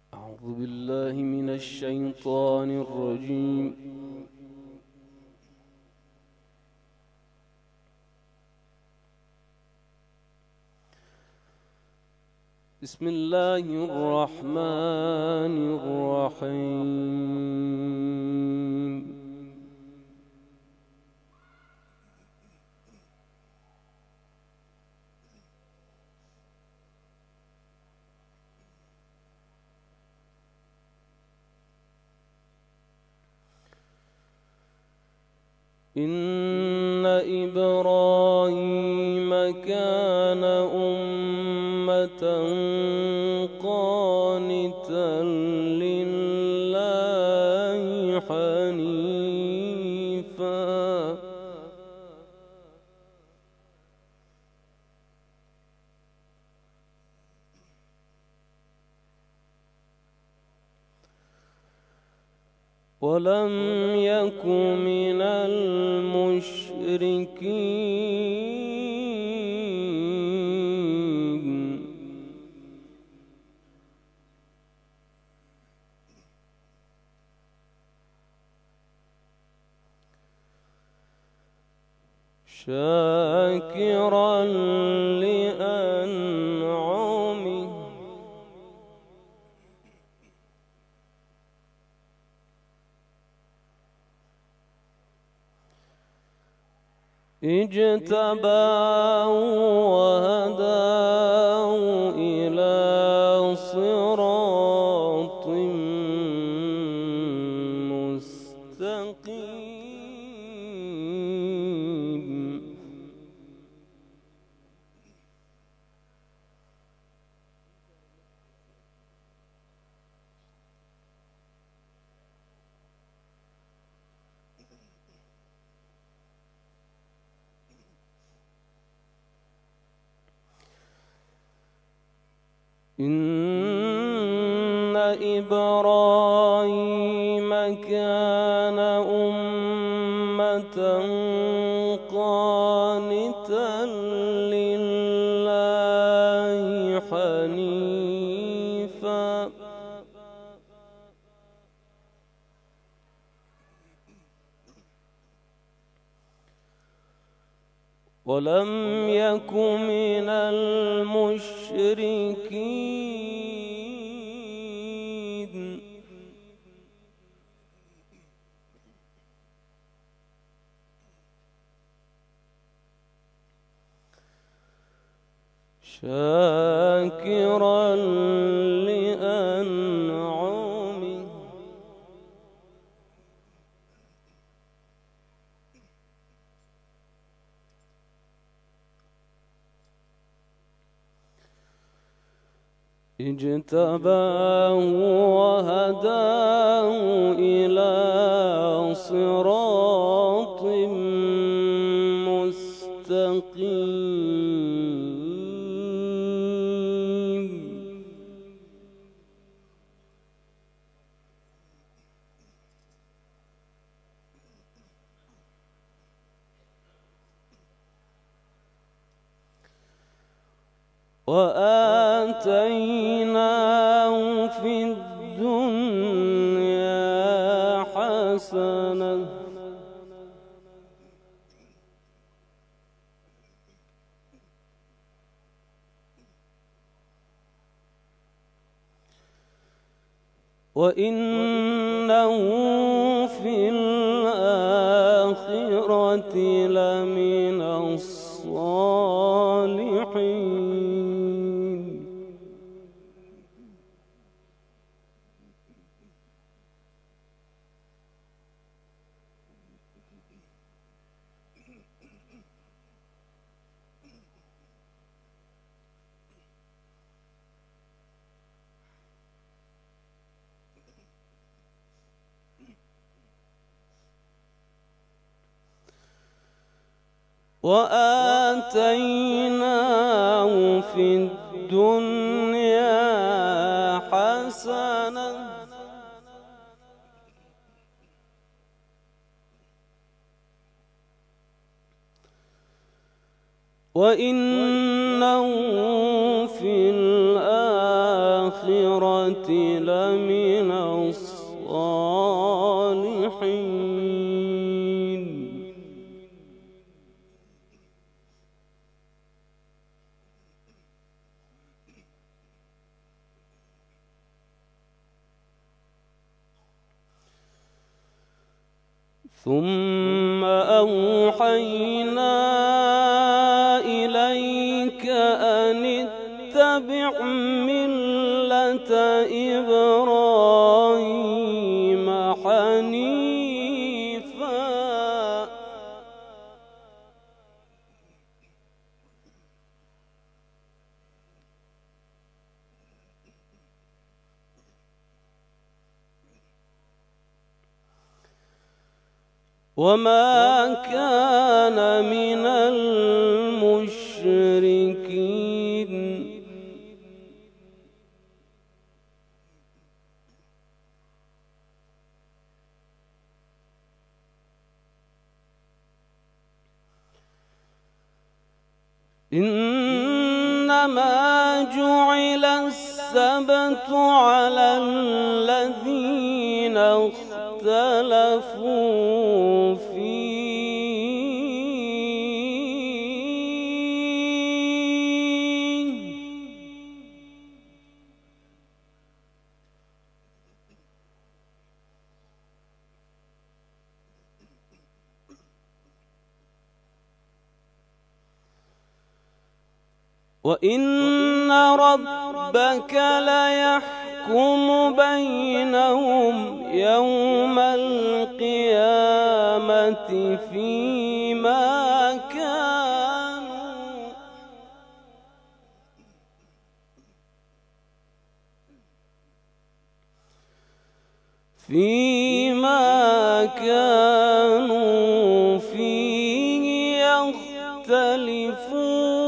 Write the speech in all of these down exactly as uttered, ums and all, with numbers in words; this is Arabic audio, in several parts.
أعوذ بالله من الشيطان الرجيم. بسم الله الرحمن الرحيم. إن إبراهيم كان أمة قانتا لله حنيفا ولم يك من المشركين. شاكرا لأنعمه اجتباه وهداه إلى صراط مستقيم. إن إبراهيم كان أمة قانتا لله حنيفا ولم يك من المشركين. شاكرا لأنعمه اجتباه وهداه إلى صراط مستقيم. وآتيناه في الدنيا حسنة وإنه في الآخرة لمن الصالحين. وآتيناه في الدنيا حسنة وإنه في الآخرة لمن الصالحين. ثم أوحينا إليك أن اتبع ملة إبراهيم حنيفا وما كان من المشركين. إنما جعل السبت على الذين اختلفوا فيه وإن ربك ليحكم بينهم يوم القيامة فيما كانوا فيما كانوا فيه يختلفون.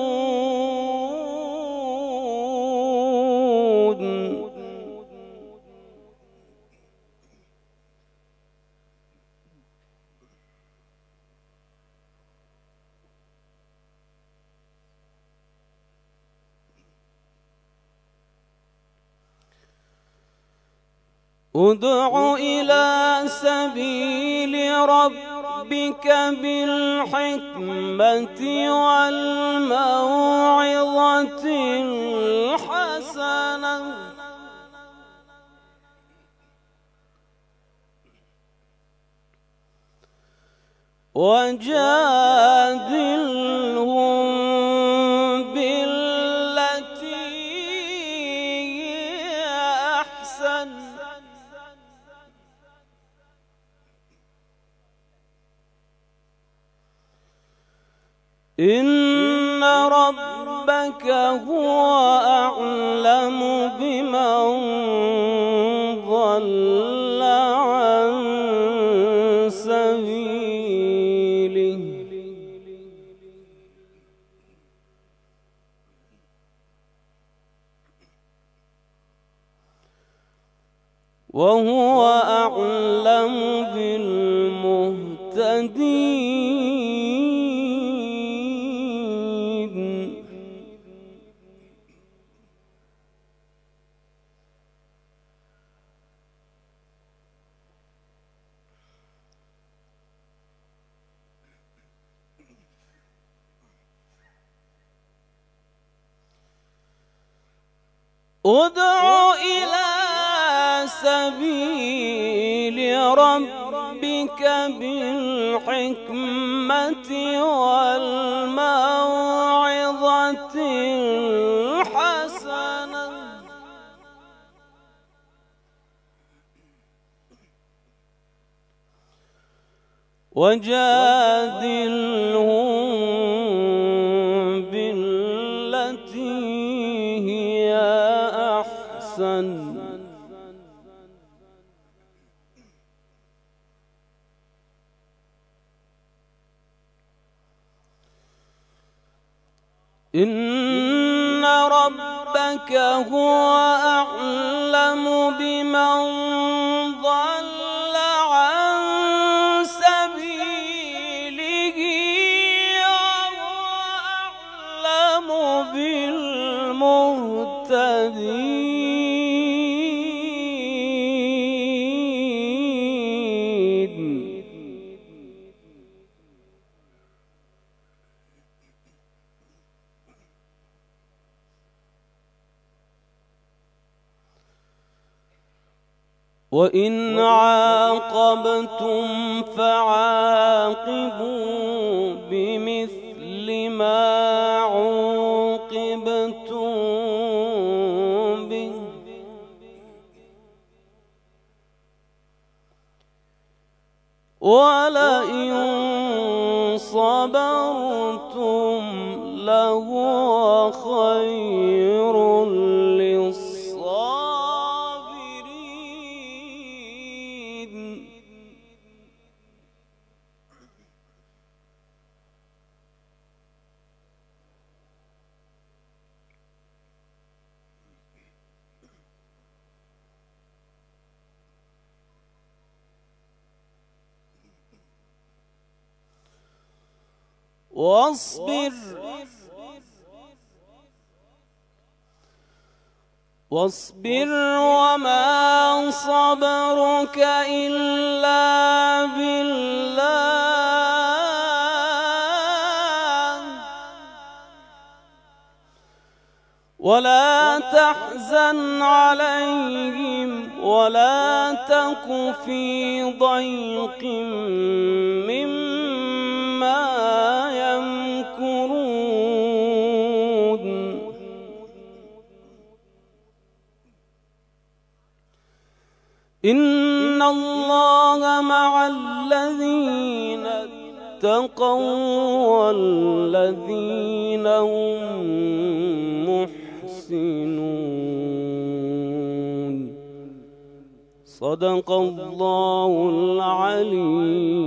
ادع إلى سبيل ربك بالحكمة والموعظة الحسنة وجادلهم بالتي هي أحسن إن ربك هو أعلم بمن ضل عن سبيله وهو أعلم بالمهتدين. ادع إلى سبيل ربك بالحكمة والموعظة الحسنة وجادلهم بالتي هي أحسن إن ربك هو أعلم بمن ضل عن سبيله وهو أعلم بالمهتدين. وإن عاقبتم فعاقبوا بمثل ما عوقبتم به ولئن صبرتم لهو خير للصابرين. واصبر واصبر وما صبرك إلا بالله ولا تحزن عليهم ولا تك في ضيق مما يمكرون. إن الله مع الذين اتقوا والذين هم محسنون. صدق الله العلي